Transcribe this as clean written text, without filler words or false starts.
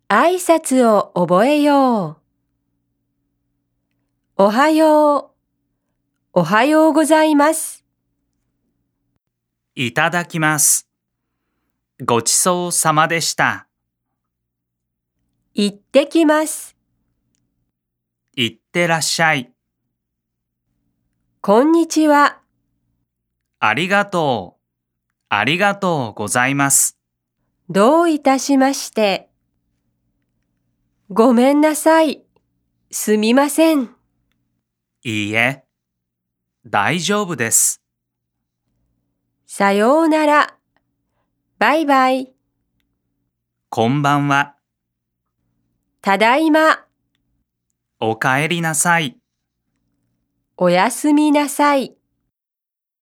挨拶を覚えよう。おはよう。おはようございます。 いただきます。ごちそうさまでした。 行ってきます。 いってらっしゃい。 こんにちは。 ありがとう。ありがとうございます。 どういたしまして。ごめんなさい。すみません。 いいえ、大丈夫です。 さようなら。バイバイ。 こんばんは。 ただいま。 おかえりなさい。 おやすみなさい。